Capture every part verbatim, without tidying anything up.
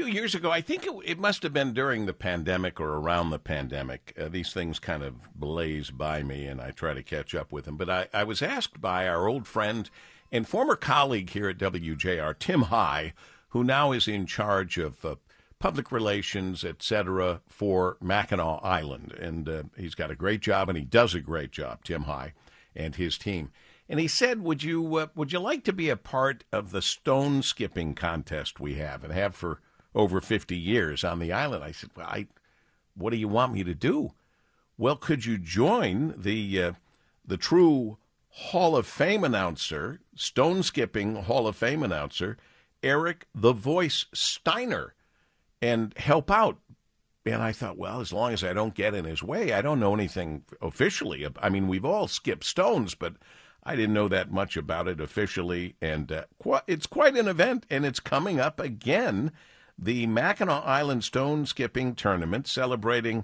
few years ago, I think it, it must have been during the pandemic or around the pandemic. Uh, these things kind of blaze by me, and I try to catch up with them. But I, I was asked by our old friend and former colleague here at W J R, Tim High, who now is in charge of uh, public relations, et cetera, for Mackinac Island. And uh, he's got a great job, and he does a great job, Tim High and his team. And he said, would you uh, would you like to be a part of the stone skipping contest we have and have for over fifty years on the island? I said, well, I, what do you want me to do? Well, could you join the uh, the true Hall of Fame announcer, stone skipping Hall of Fame announcer, Eric the Voice Steiner, and help out? And I thought, well, as long as I don't get in his way, I don't know anything officially. I mean, we've all skipped stones, but I didn't know that much about it officially, and uh, qu- it's quite an event, and it's coming up again, the Mackinac Island Stone Skipping Tournament, celebrating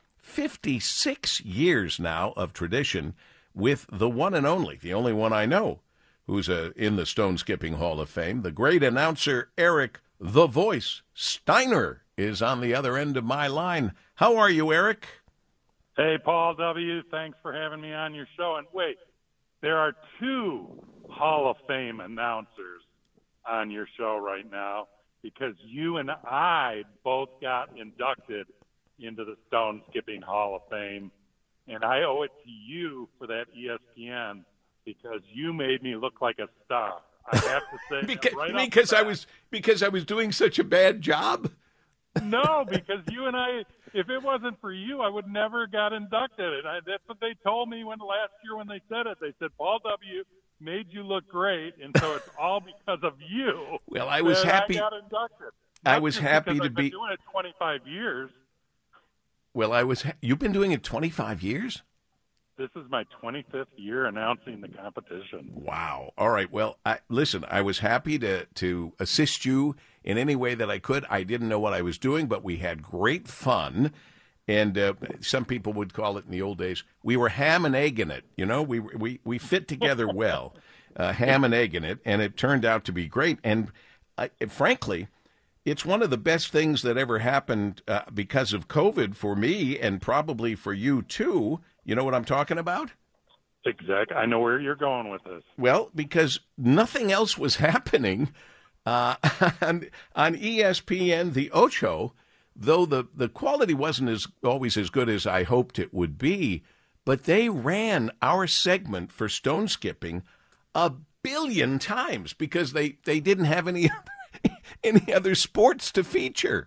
fifty-six years now of tradition with the one and only, the only one I know, who's uh, in the Stone Skipping Hall of Fame. The great announcer Eric the Voice Steiner is on the other end of my line. How are you, Eric? Hey, Paul W., thanks for having me on your show. And wait, there are two Hall of Fame announcers on your show right now because you and I both got inducted into the Stone Skipping Hall of Fame, and I owe it to you for that E S P N because you made me look like a star. I have to say because right because I was because I was doing such a bad job. No, because you and I, if it wasn't for you, I would never got inducted. And I, that's what they told me when last year when they said it. They said, Paul W. made you look great, and so it's all because of you. Well, I was happy. I got inducted. I was just happy to I've been be doing it twenty-five years. Well, I was. You've been doing it twenty-five years? This is my twenty-fifth year announcing the competition. Wow. All right. Well, I, listen, I was happy to, to assist you in any way that I could. I didn't know what I was doing, but we had great fun. And uh, some people would call it in the old days, we were ham and egging it. You know, we we, we fit together well, uh, ham and egging it, and it turned out to be great. And uh, frankly, it's one of the best things that ever happened uh, because of COVID for me and probably for you, too. You know what I'm talking about? Exactly. I know where you're going with this. Well, because nothing else was happening uh, on, on E S P N, the Ocho, though the, the quality wasn't as always as good as I hoped it would be, but they ran our segment for stone skipping a billion times because they, they didn't have any any other sports to feature.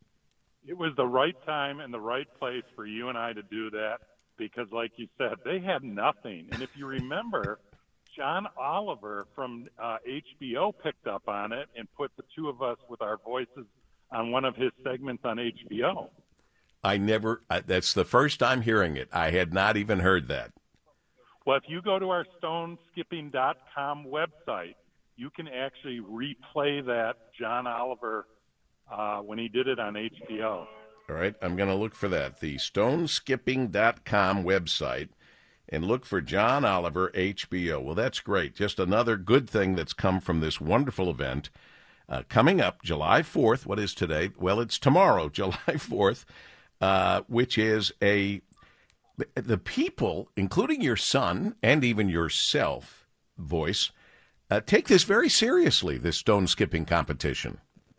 It was the right time and the right place for you and I to do that. Because, like you said, they had nothing. And if you remember, John Oliver from uh, H B O picked up on it and put the two of us with our voices on one of his segments on H B O. I never, uh, that's the first time hearing it. I had not even heard that. Well, if you go to our stone skipping dot com website, you can actually replay that John Oliver uh, when he did it on H B O. All right, I'm going to look for that, the stone skipping dot com website, and look for John Oliver, H B O. Well, that's great. Just another good thing that's come from this wonderful event. Uh, coming up July fourth, what is today? Well, it's tomorrow, July fourth, uh, which is a, the people, including your son and even yourself, Voice, uh, take this very seriously, this stone skipping competition.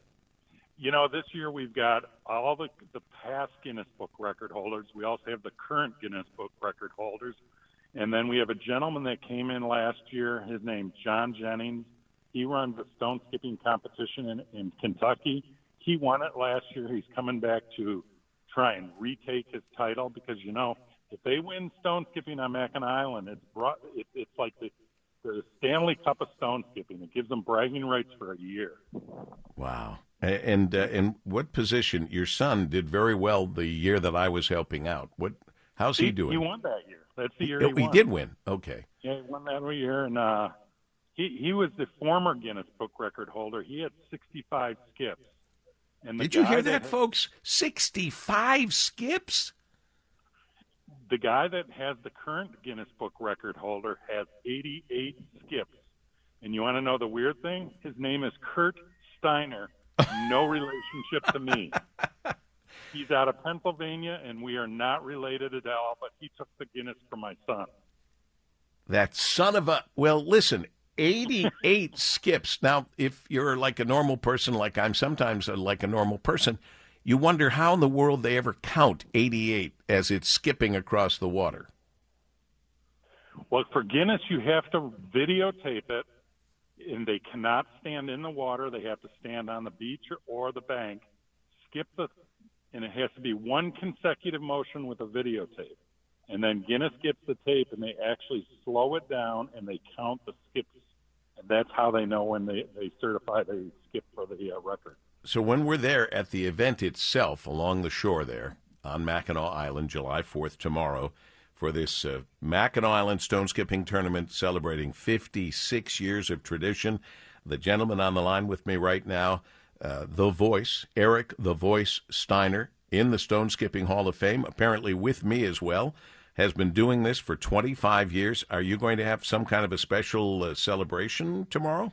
You know, this year we've got all the, the past Guinness Book record holders. We also have the current Guinness Book record holders. And then we have a gentleman that came in last year. His name's John Jennings. He runs a stone skipping competition in, in Kentucky. He won it last year. He's coming back to try and retake his title because, you know, if they win stone skipping on Mackinac Island, it's brought, it, it's like the, the Stanley Cup of stone skipping. It gives them bragging rights for a year. Wow. And uh, in what position? Your son did very well the year that I was helping out. What? How's he, he doing? He won that year. That's the year he, he won. He did win. Okay. Yeah, he won that year, and uh, he he was the former Guinness Book record holder. He had sixty-five skips. And the did you hear that, that, had, folks? sixty-five skips. The guy that has the current Guinness Book record holder has eighty-eight skips. And you want to know the weird thing? His name is Kurt Steiner. No relationship to me. He's out of Pennsylvania, and we are not related at all, but he took the Guinness for my son. That son of a... Well, listen, eighty-eight skips. Now, if you're like a normal person, like I'm sometimes like a normal person, you wonder how in the world they ever count eighty-eight as it's skipping across the water. Well, for Guinness, you have to videotape it, and they cannot stand in the water. They have to stand on the beach or the bank, skip the... and it has to be one consecutive motion with a videotape. And then Guinness gets the tape, and they actually slow it down, and they count the skips. And that's how they know when they, they certify they skip for the uh, record. So when we're there at the event itself along the shore there on Mackinac Island, July fourth, tomorrow, for this uh, Mackinac Island Stone Skipping Tournament celebrating fifty-six years of tradition, the gentleman on the line with me right now, Uh, the Voice, Eric the Voice Steiner, in the Stone Skipping Hall of Fame, apparently with me as well, has been doing this for twenty-five years. Are you going to have some kind of a special uh, celebration tomorrow?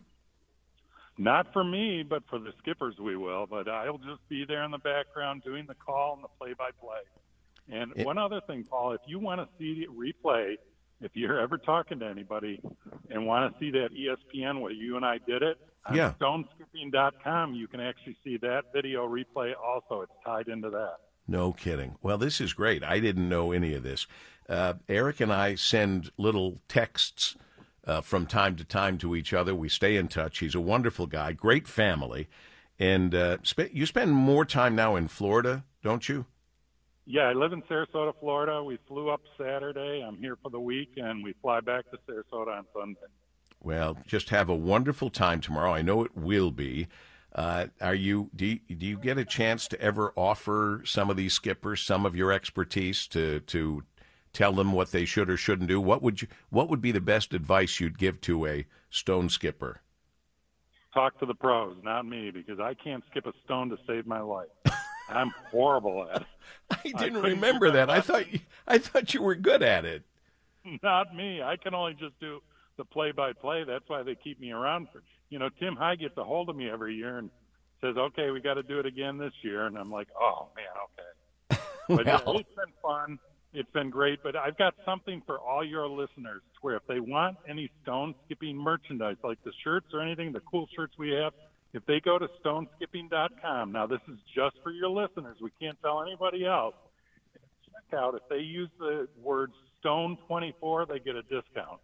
Not for me, but for the skippers we will. But I'll just be there in the background doing the call and the play-by-play. And it, one other thing, Paul, if you want to see the replay, if you're ever talking to anybody and want to see that E S P N where you and I did it, on yeah. stone skipping dot com, you can actually see that video replay also. It's tied into that. No kidding. Well, this is great. I didn't know any of this. Uh, Eric and I send little texts uh, from time to time to each other. We stay in touch. He's a wonderful guy, great family. And uh, sp- you spend more time now in Florida, don't you? Yeah, I live in Sarasota, Florida. We flew up Saturday. I'm here for the week, and we fly back to Sarasota on Sunday. Well, just have a wonderful time tomorrow. I know it will be. Uh, are you? Do you, do you get a chance to ever offer some of these skippers some of your expertise to to tell them what they should or shouldn't do? What would you? What would be the best advice you'd give to a stone skipper? Talk to the pros, not me, because I can't skip a stone to save my life. I'm horrible at it. I didn't I remember that. I thought you, I thought you were good at it. Not me. I can only just do the play-by-play. That's why they keep me around. For, you know, Tim High gets a hold of me every year and says, okay, we got to do it again this year. And I'm like, oh, man, okay. But well. yeah, it's been fun. It's been great. But I've got something for all your listeners where if they want any stone skipping merchandise, like the shirts or anything, the cool shirts we have, if they go to stone skipping dot com, now this is just for your listeners. We can't tell anybody else. Check out, if they use the word stone twenty-four, they get a discount.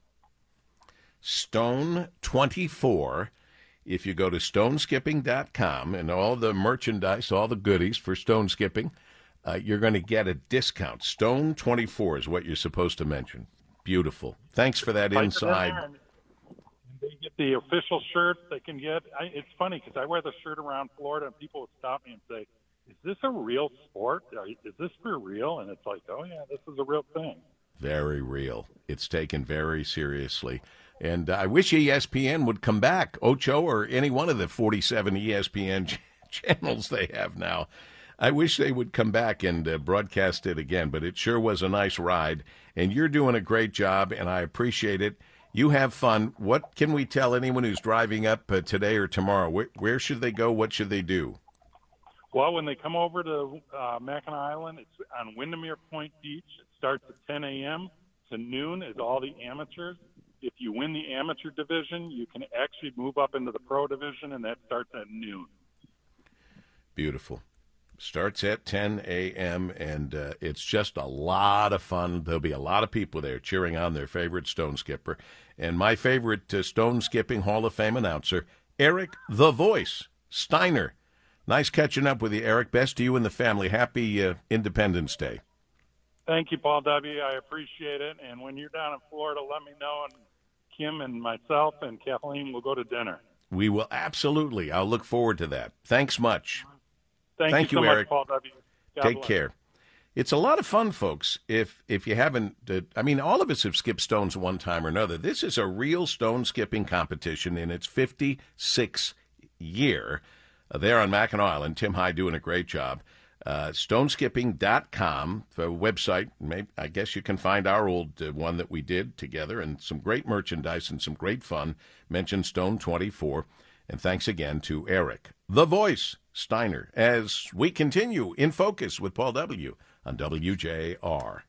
Stone twenty-four. If you go to stone skipping dot com and all the merchandise, all the goodies for stone skipping, uh, you're going to get a discount. Stone twenty-four is what you're supposed to mention. Beautiful. Thanks for that inside. They get the official shirts they can get. I, it's funny because I wear the shirt around Florida and people will stop me and say, is this a real sport? Is this for real? And it's like, oh, yeah, this is a real thing. Very real. It's taken very seriously. And I wish E S P N would come back, Ocho, or any one of the forty-seven E S P N ch- channels they have now. I wish they would come back and uh, broadcast it again, but it sure was a nice ride. And you're doing a great job, and I appreciate it. You have fun. What can we tell anyone who's driving up uh, today or tomorrow? Where, where should they go? What should they do? Well, when they come over to uh, Mackinac Island, it's on Windermere Point Beach. It starts at ten a.m. to noon is all the amateurs. If you win the amateur division, you can actually move up into the pro division, and that starts at noon. Beautiful. Starts at ten a.m., and uh, it's just a lot of fun. There'll be a lot of people there cheering on their favorite stone skipper. And my favorite uh, stone skipping Hall of Fame announcer, Eric the Voice Steiner. Nice catching up with you, Eric. Best to you and the family. Happy uh, Independence Day. Thank you, Paul W. I appreciate it. And when you're down in Florida, let me know, and Kim and myself and Kathleen will go to dinner. We will absolutely. I'll look forward to that. Thanks much. Thank, Thank you, you, so Eric. much, Paul W. God Take bless. care. It's a lot of fun, folks. If if you haven't, uh, I mean, all of us have skipped stones one time or another. This is a real stone skipping competition in its fifty-sixth year. Uh, there on Mackinac Island, Tim High doing a great job. Uh, stone skipping dot com, the website. Maybe, I guess you can find our old uh, one that we did together, and some great merchandise and some great fun. Mention Stone twenty-four. And thanks again to Eric The Voice, Steiner, as we continue In Focus with Paul W. on W J R.